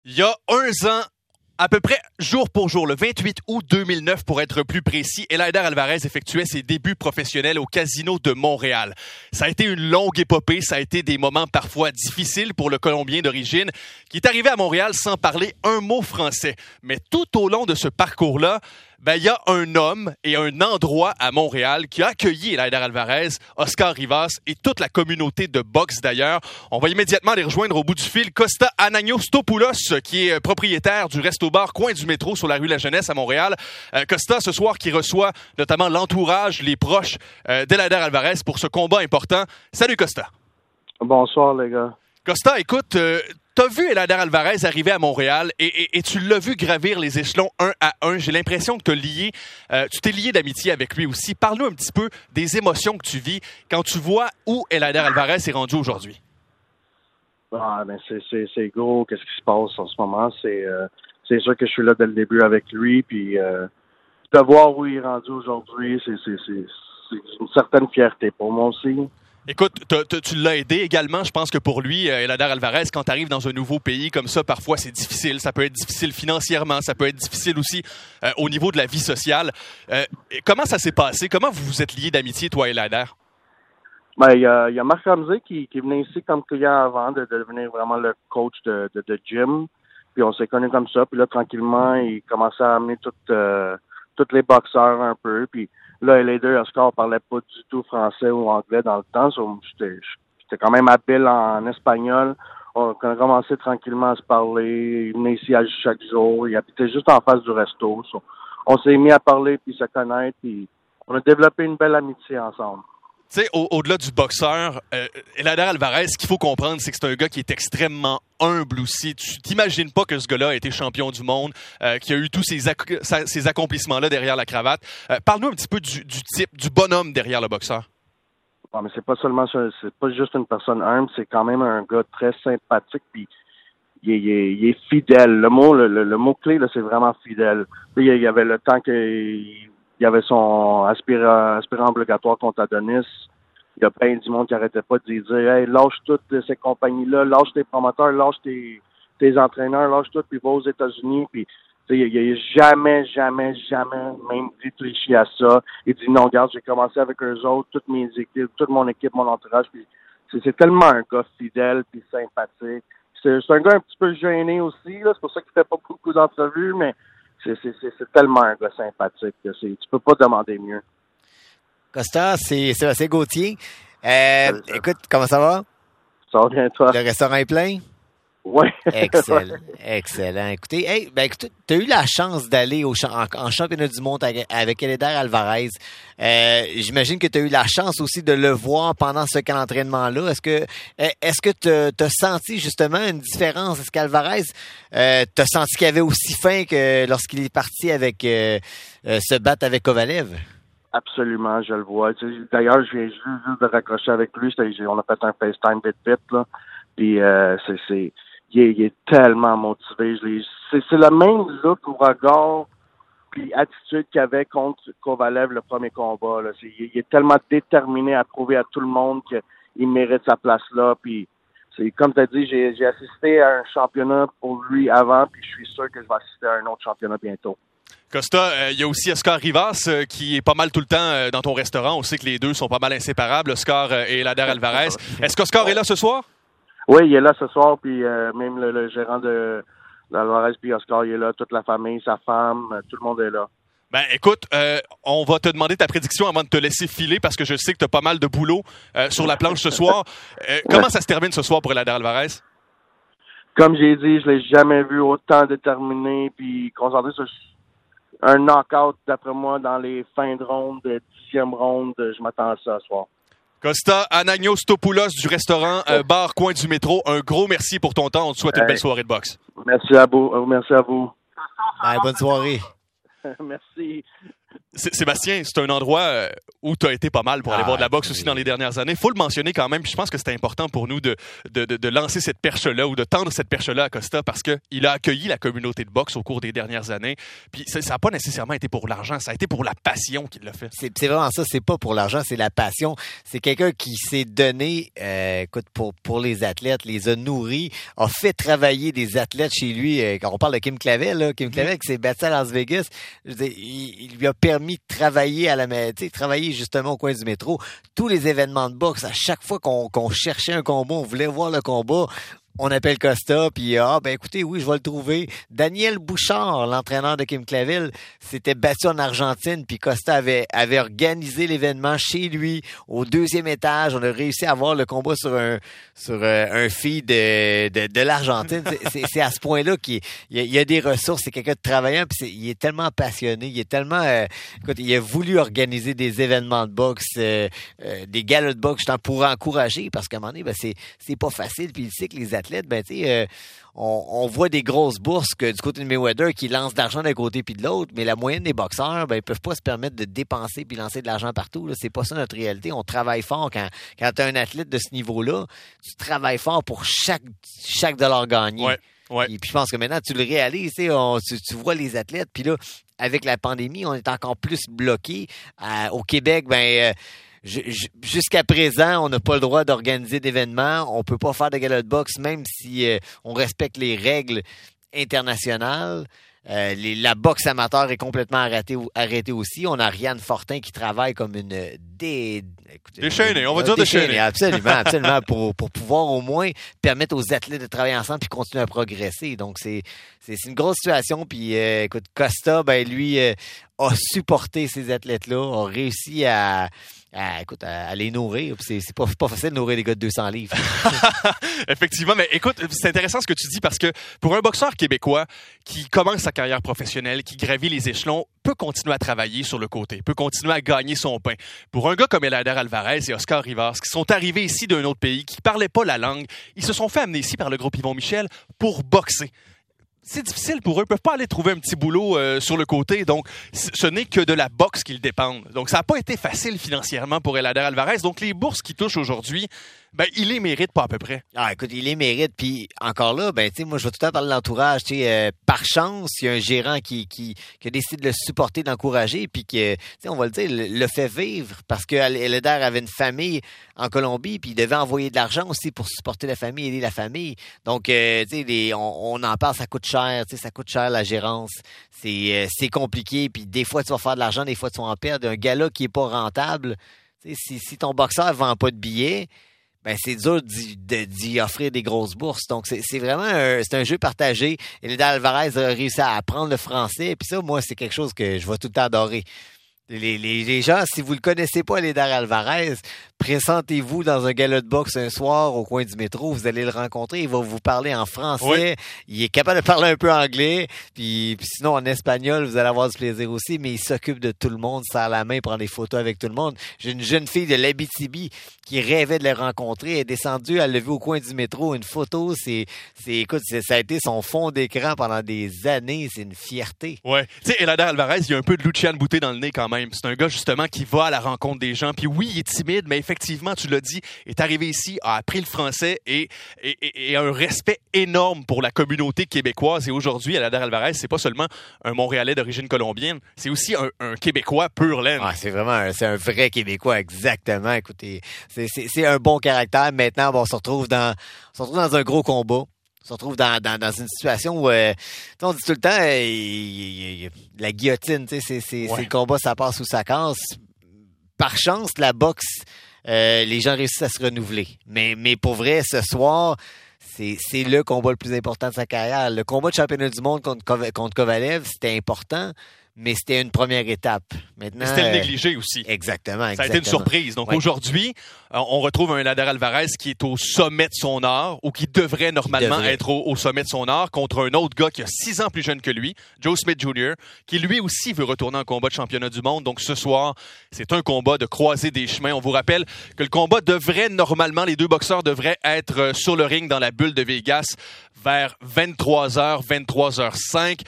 Il y a 1 an, à peu près jour pour jour, le 28 août 2009 pour être plus précis, Eleider Alvarez effectuait ses débuts professionnels au Casino de Montréal. Ça a été une longue épopée, ça a été des moments parfois difficiles pour le Colombien d'origine qui est arrivé à Montréal sans parler un mot français. Mais tout au long de ce parcours-là, il y a un homme et un endroit à Montréal qui a accueilli Eleider Alvarez, Oscar Rivas et toute la communauté de boxe d'ailleurs. On va immédiatement les rejoindre au bout du fil. Costa Anagnostopoulos, qui est propriétaire du resto-bar Coin du Métro sur la rue La Jeunesse à Montréal. Costa, ce soir, qui reçoit notamment l'entourage, les proches d'Eleider Alvarez pour ce combat important. Salut Costa. Bonsoir les gars. Costa, écoute, t'as vu Eleider Alvarez arriver à Montréal et tu l'as vu gravir les échelons un à un. J'ai l'impression que tu t'es lié d'amitié avec lui aussi. Parle-nous un petit peu des émotions que tu vis quand tu vois où Eleider Alvarez est rendu aujourd'hui. C'est gros, qu'est-ce qui se passe en ce moment. C'est sûr que je suis là dès le début avec lui, puis de voir où il est rendu aujourd'hui, c'est une certaine fierté pour moi aussi. Écoute, tu l'as aidé également. Je pense que pour lui, Eleider Alvarez, quand tu arrives dans un nouveau pays comme ça, parfois c'est difficile. Ça peut être difficile financièrement, ça peut être difficile aussi au niveau de la vie sociale. Comment ça s'est passé? Comment vous vous êtes liés d'amitié, toi et Eleider? Il y a Marc Ramsey qui venait ici comme client avant de devenir vraiment le coach de gym. Puis on s'est connus comme ça. Puis là, tranquillement, il commençait à amener tous les boxeurs un peu. Puis là, Eleider Oscar parlait pas du tout français ou anglais dans le temps. J'étais quand même habile en espagnol. On a commencé tranquillement à se parler. Il venait ici chaque jour. Il habitait juste en face du resto. On s'est mis à parler puis se connaître. Puis on a développé une belle amitié ensemble. Tu sais, au-delà du boxeur, Eleider Alvarez, ce qu'il faut comprendre, c'est que c'est un gars qui est extrêmement humble aussi. Tu t'imagines pas que ce gars-là a été champion du monde, qui a eu tous ces accomplissements-là derrière la cravate. Parle-nous un petit peu du type, du bonhomme derrière le boxeur. Non, mais c'est pas seulement ça, c'est pas juste une personne humble, c'est quand même un gars très sympathique, puis il est fidèle. Le mot clé, là, c'est vraiment fidèle. Puis, il y avait le temps il y avait son aspirant obligatoire contre Adonis. Il y a plein du monde qui arrêtait pas de lui dire « Hey, lâche toutes ces compagnies-là, lâche tes promoteurs, lâche tes entraîneurs, lâche tout, puis va aux États-Unis. » Puis il a jamais même réfléchi à ça. Il dit « Non, regarde, j'ai commencé avec eux autres, toutes mes équipes, toute mon équipe, mon entourage. » Puis c'est tellement un gars fidèle puis sympathique. C'est un gars un petit peu gêné aussi, là, c'est pour ça qu'il fait pas beaucoup d'entrevues, mais c'est tellement un gars sympathique que tu peux pas demander mieux. Costa, c'est Sébastien Gauthier. Écoute, comment ça va? Ça va bien, toi? Le restaurant est plein? Oui. Excellent, excellent. Écoutez, tu as eu la chance d'aller en championnat du monde avec Eleider Alvarez. J'imagine que tu as eu la chance aussi de le voir pendant ce camp d'entraînement-là. Est-ce que tu as senti justement une différence? Est-ce qu'Alvarez, tu as senti qu'il avait aussi faim que lorsqu'il est parti avec se battre avec Kovalev? Absolument, je le vois. D'ailleurs, je viens juste de raccrocher avec lui. On a fait un FaceTime vite, là. Puis il est tellement motivé. C'est le même look au regard puis attitude qu'il avait contre Kovalev le premier combat. Là. Il est tellement déterminé à prouver à tout le monde qu'il mérite sa place là. Puis c'est comme tu as dit, j'ai assisté à un championnat pour lui avant, puis je suis sûr que je vais assister à un autre championnat bientôt. Costa, il y a aussi Oscar Rivas qui est pas mal tout le temps dans ton restaurant. On sait que les deux sont pas mal inséparables, Oscar et Eleider Alvarez. Est-ce qu'Oscar est là ce soir? Oui, il est là ce soir, puis même le gérant de Alvarez puis Oscar, il est là, toute la famille, sa femme, tout le monde est là. Ben écoute, on va te demander ta prédiction avant de te laisser filer parce que je sais que tu as pas mal de boulot sur la planche ce soir. Comment ça se termine ce soir pour Eleider Alvarez? Comme j'ai dit, je l'ai jamais vu autant déterminé puis concentré sur un knockout, d'après moi, dans les fins de ronde, 10e ronde. Je m'attends à ça ce soir. Costa Anagnostopoulos du restaurant Bar Coin du Métro, un gros merci pour ton temps. On te souhaite une belle soirée de boxe. Merci à vous. Merci à vous. Bonne soirée. Merci. Sébastien, c'est un endroit où tu as été pas mal pour aller voir de la boxe aussi dans les dernières années. Faut le mentionner quand même, puis je pense que c'est important pour nous de lancer cette perche-là ou de tendre cette perche-là à Costa parce qu'il a accueilli la communauté de boxe au cours des dernières années. Puis ça n'a pas nécessairement été pour l'argent, ça a été pour la passion qu'il l'a fait. C'est vraiment ça, c'est pas pour l'argent, c'est la passion. C'est quelqu'un qui s'est donné, écoute, pour les athlètes, les a nourris, a fait travailler des athlètes chez lui. Quand on parle de Kim Clavel, là, Kim Clavel qui s'est battu à Las Vegas, je veux dire, il lui a permis de travailler travailler justement au coin du métro. Tous les événements de boxe, à chaque fois qu'on cherchait un combat, on voulait voir le combat, on appelle Costa, puis écoutez, oui, je vais le trouver. Daniel Bouchard, l'entraîneur de Kim Clavel, s'était battu en Argentine, puis Costa avait organisé l'événement chez lui, au 2e étage. On a réussi à voir le combat sur un feed de l'Argentine. C'est à ce point-là qu'il y a des ressources. C'est quelqu'un de travaillant, puis il est tellement passionné. Il est tellement... écoute, il a voulu organiser des événements de boxe, des galas de boxe, pour encourager, parce qu'à un moment donné, c'est pas facile, puis il sait que les athlètes, on voit des grosses bourses que du côté de Mayweather qui lancent d'argent d'un côté puis de l'autre, mais la moyenne des boxeurs, ils peuvent pas se permettre de dépenser puis lancer de l'argent partout. Là. C'est pas ça notre réalité. On travaille fort quand tu as un athlète de ce niveau-là. Tu travailles fort pour chaque dollar gagné. Ouais. Et puis je pense que maintenant, tu le réalises, tu vois les athlètes, puis là, avec la pandémie, on est encore plus bloqué. Au Québec, jusqu'à présent, on n'a pas le droit d'organiser d'événements. On peut pas faire de gala de boxe, même si on respecte les règles internationales. La boxe amateur est complètement arrêtée aussi. On a Ariane Fortin qui travaille comme une déchaînée, on va dire déchaînée. Absolument, pour pouvoir au moins permettre aux athlètes de travailler ensemble puis continuer à progresser. Donc, c'est une grosse situation. Puis, écoute, Costa, lui, a supporté ces athlètes-là, a réussi à les nourrir. C'est pas facile de nourrir des gars de 200 livres. Effectivement, mais écoute, c'est intéressant ce que tu dis parce que pour un boxeur québécois qui commence sa carrière professionnelle, qui gravit les échelons, peut continuer à travailler sur le côté, peut continuer à gagner son pain. Pour un gars comme Eleider Alvarez et Oscar Rivas, qui sont arrivés ici d'un autre pays, qui ne parlaient pas la langue, ils se sont fait amener ici par le groupe Yvon Michel pour boxer. C'est difficile pour eux. Ils peuvent pas aller trouver un petit boulot sur le côté. Donc, ce n'est que de la boxe qu'ils dépendent. Donc, ça n'a pas été facile financièrement pour Eleider Alvarez. Donc, les bourses qu'il touche aujourd'hui, il les mérite pas à peu près. Ah, écoute, il les mérite. Puis, encore là, moi, je vais tout le temps parler de l'entourage. Par chance, il y a un gérant qui a décidé de le supporter, d'encourager, puis que, on va le dire, le fait vivre. Parce que Eleider avait une famille en Colombie, puis il devait envoyer de l'argent aussi pour supporter la famille, aider la famille. Donc, on en parle, ça coûte cher. Ça coûte cher, la gérance. C'est compliqué. Puis, des fois, tu vas faire de l'argent, des fois, tu vas en perdre. Un gala qui est pas rentable, si ton boxeur vend pas de billets, c'est dur d'y offrir des grosses bourses. Donc, c'est vraiment un jeu partagé. Eleider Alvarez a réussi à apprendre le français. Puis ça, moi, c'est quelque chose que je vais tout le temps adorer. Les gens, si vous le connaissez pas, Eleider Alvarez, présentez-vous dans un gala de boxe un soir au coin du métro, vous allez le rencontrer, il va vous parler en français, oui. Il est capable de parler un peu anglais, puis sinon en espagnol, vous allez avoir du plaisir aussi, mais il s'occupe de tout le monde, serre la main, prend des photos avec tout le monde. J'ai une jeune fille de l'Abitibi qui rêvait de le rencontrer, elle est descendue, elle l'a vu au coin du métro, une photo, écoute, ça a été son fond d'écran pendant des années, c'est une fierté. Ouais, tu sais, Eleider Alvarez, il y a un peu de Lucian Boutet dans le nez quand même. C'est un gars justement qui va à la rencontre des gens, puis oui, il est timide, mais effectivement, tu l'as dit, est arrivé ici, a appris le français et a un respect énorme pour la communauté québécoise. Et aujourd'hui, Eleider Alvarez, c'est pas seulement un Montréalais d'origine colombienne, c'est aussi un Québécois pur laine. Ah, c'est un vrai Québécois, exactement. Écoutez, c'est un bon caractère. Maintenant, on se retrouve dans un gros combat. On se retrouve dans une situation où, on dit tout le temps, la guillotine, c'est le combat, ça passe ou ça casse. Par chance, la boxe, les gens réussissent à se renouveler. Mais pour vrai, ce soir, c'est le combat le plus important de sa carrière. Le combat de championnat du monde contre Kovalev, c'était important, mais c'était une première étape. Maintenant, c'était le négligé aussi. Exactement. Ça a été une surprise. Donc aujourd'hui, on retrouve un Eleider Alvarez qui est au sommet de son art, ou qui devrait normalement être au sommet de son art, contre un autre gars qui a 6 ans plus jeune que lui, Joe Smith Jr., qui lui aussi veut retourner en combat de championnat du monde. Donc ce soir, c'est un combat de croiser des chemins. On vous rappelle que le combat devrait normalement, les deux boxeurs devraient être sur le ring dans la bulle de Vegas vers 23h, 23h05.